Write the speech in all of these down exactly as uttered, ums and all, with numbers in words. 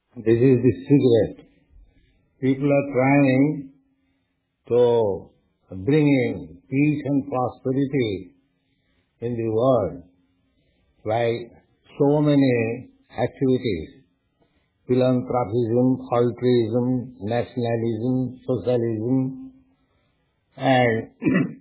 This is the secret. People are trying to bring in peace and prosperity in the world by so many activities: philanthropism, altruism, nationalism, socialism, and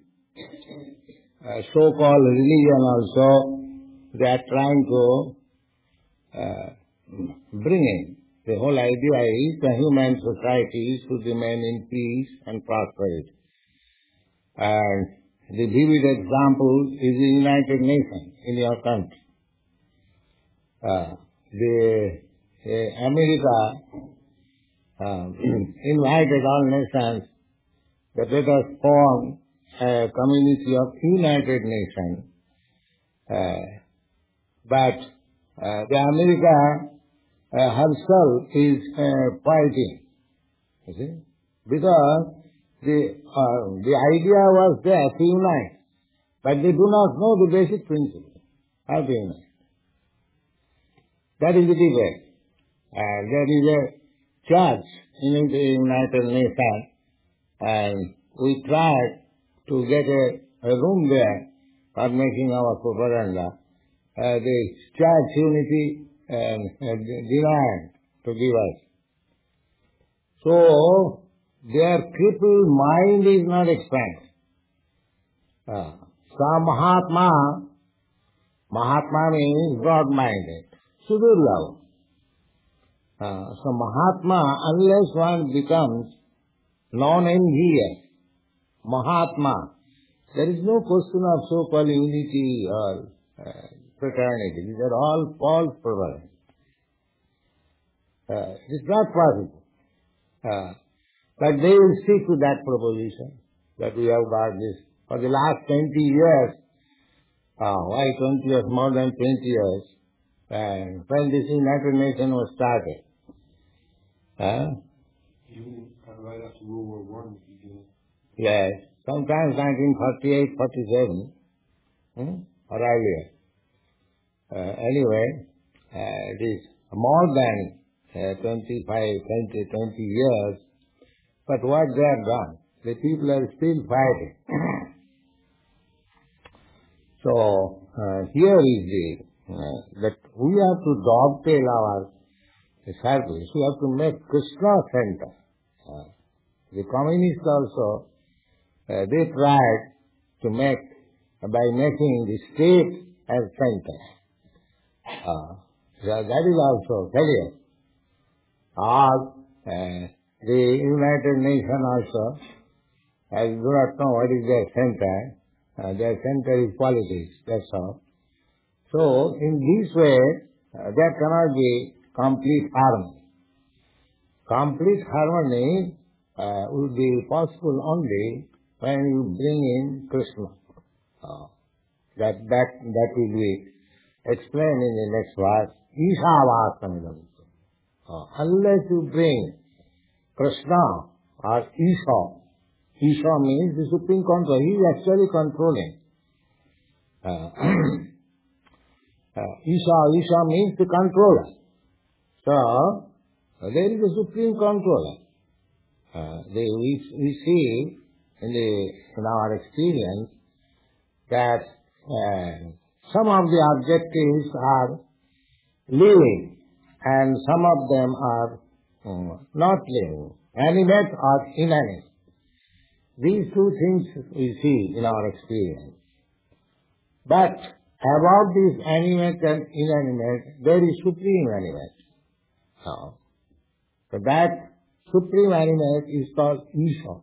uh, so-called religion also. They are trying to uh, bring in. The whole idea is the human society should remain in peace and prosperity. And the vivid example is the United Nations in your country. Uh, the uh, America uh, invited all nations that let us form a community of United Nations. Uh, but uh, the America uh, herself is uh, fighting, you see, because the uh, the idea was there to unite, but they do not know the basic principle, how to unite. That is the debate. Uh, there is a church in the United Nations, and we tried to get a, a room there for making our propaganda. Uh, the church unity um, uh, denied to give us. So, their crippled mind is not expanded. Uh, so Mahatma, Mahatma means broad-minded, Sudurlava. Uh, so Mahatma, unless one becomes non-envious, Mahatma, there is no question of so-called unity or uh, fraternity. These are all false propositions. Uh, it is not possible. Uh, but they will stick to that proposition that we have got this. For the last twenty years, uh, why twenty years, more than twenty years, and when this United Nations was started. Uh, Even right after World War One began. Yes, sometimes nineteen forty-eight, forty-seven, hmm, or earlier. Uh, anyway, uh, it is more than uh, twenty-five, twenty, twenty years, but what they have done, the people are still fighting. So, uh, here is the, uh, that we have to dovetail our service, we have to make Krishna center. Uh, the communists also, uh, they tried to make, by making the state as center. Uh, so that is also failure. Or uh, the United Nations also, I do not know what is their center. Uh, their center is politics, that's all. So, in this way, uh, there cannot be complete harmony. Complete harmony uh, will be possible only when you bring in Krishna. Uh, that, that, that will be explained in the next verse. Ishavastamidam. Uh, unless you bring Krishna or Isha, Isha means the supreme control. He is actually controlling. Uh, uh, Isha, Isha means the controller. So, uh, there is a supreme controller. Uh, they, we, we see in, the, in our experience that uh, some of the objectives are living and some of them are um, not living, animate or inanimate. These two things we see in our experience. But about this animate and inanimate, there is supreme animate. So, so that supreme animate is called Isha.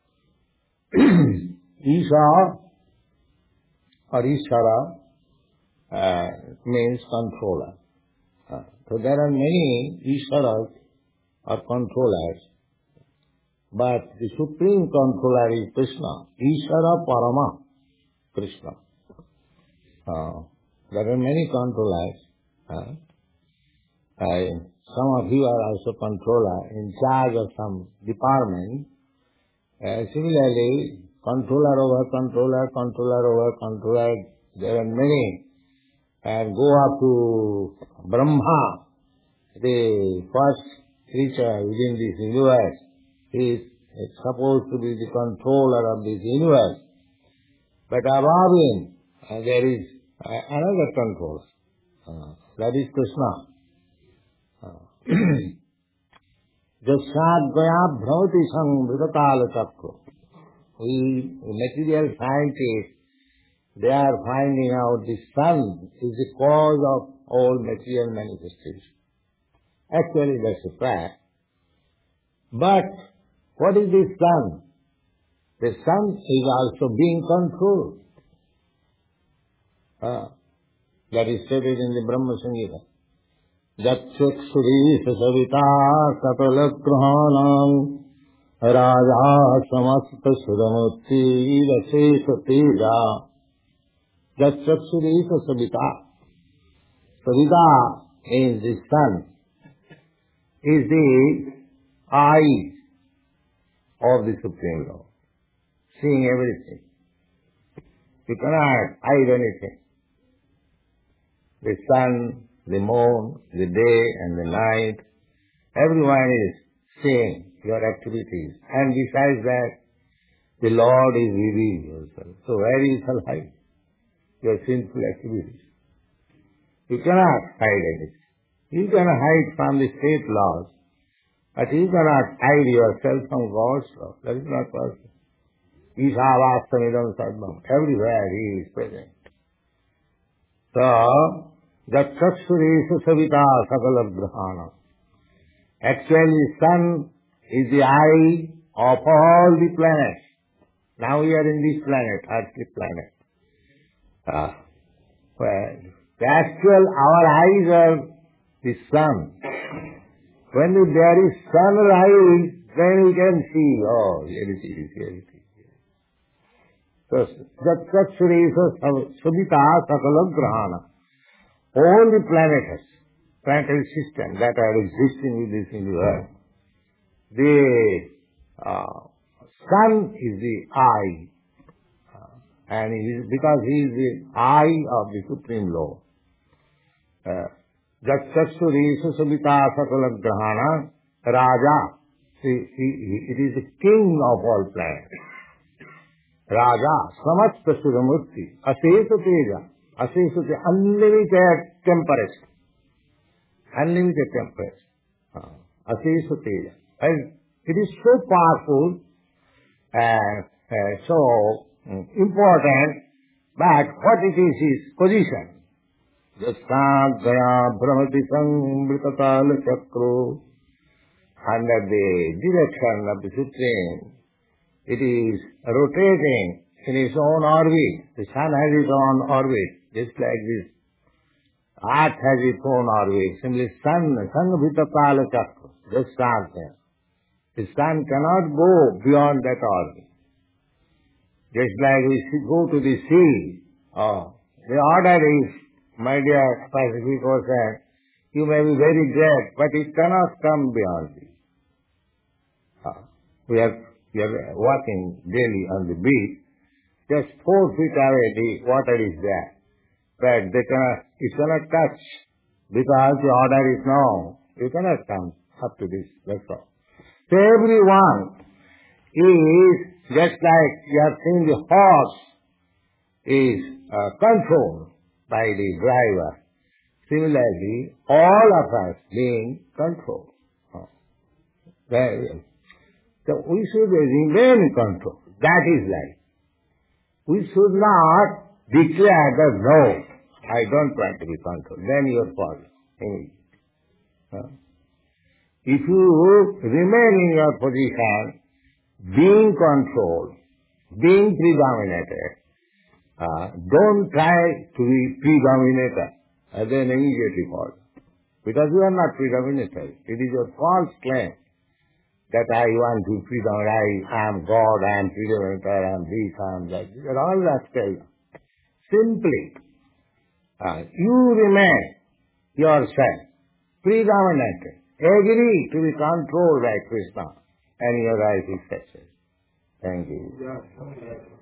Isha or Ishara uh, means controller. Uh, so there are many Isharas or controllers, but the supreme controller is Krishna. Ishara Parama Krishna. Uh, there are many controllers. Uh, I, some of you are also controller in charge of some department. Uh, similarly, controller over controller, controller over controller, there are many. And go up to Brahma, the first creature within this universe. He is supposed to be the controller of this universe. But above him, uh, there is uh, another controller. Uh, that is Krishna. Jasyadvaya bhravati samvritakala chakra. We, material scientists, they are finding out the sun is the cause of all material manifestation. Actually, that's a fact. But what is the sun? The sun is also being controlled. Uh, that is stated in the Brahma Samhita. Jatchakshuri savita sakalagrahanam raja samasta sudamutti rasesa teja. Jatchakshuri savita. Savita means the sun is the eye of the Supreme Lord, seeing everything. You cannot hide anything. The sun, the moon, the day and the night, everyone is seeing your activities. And besides that, the Lord is revealing yourself. So where you shall hide your sinful activities? You cannot hide anything. You can hide from the state laws, but you cannot hide yourself from God's law. That is not possible. Ishavastamidam sarvam. Everywhere He is present. So, Jatchakshuri savita sakalagrahana. Actually, sun is the eye of all the planets. Now we are in this planet, earthly planet. Uh, well, the actual, our eyes are the sun. When there is sunrise, then we can see, oh, here it is, here it is. So, Jatchakshuri savita sakalagrahana. All the planets, planetary system that are existing in this universe, the uh, sun is the eye, uh, and he is, because he is the eye of the Supreme Lord. Jatchakshuri savita sakalagrahana Raja. See, he, he, it is the king of all planets. Raja, samasta suramurti, asesa teja. Asesa teja, unlimited temperance. Unlimited temperance. Uh, asesa teja. And it is so powerful and uh, so um, important, but what it is is position. Jasyadvaya bhravati samvritakala chakra. Under the direction of the Supreme, it is rotating in its own orbit. The sun has its own orbit, just like this. Earth has its own orbit. Simply sun, sanghvitakala chakra, just stands there. The sun cannot go beyond that orbit. Just like we go to the sea. Oh, the order is, my dear Pacific Ocean, you may be very great, but it cannot come beyond this. Oh, we are We are walking daily on the beach, just four feet away the water is there. But they cannot, it cannot touch because the order is known. You cannot come up to this, that's all. So everyone is just like you have seen the horse is uh, controlled by the driver. Similarly, all of us being controlled. Oh. Very well. So we should remain in control. That is life. We should not declare that, no, I don't want to be controlled. Then you are falling. Huh? If you remain in your position, being controlled, being predominated, uh, don't try to be predominator, and then immediately fall. Because you are not predominated. It is your false claim that I want to predominate, I am God, I am predominator, I am this, I am that. These are all rascals. Simply, uh, you remain yourself predominated. Agree to be controlled by Krishna, and your life is success. Thank you.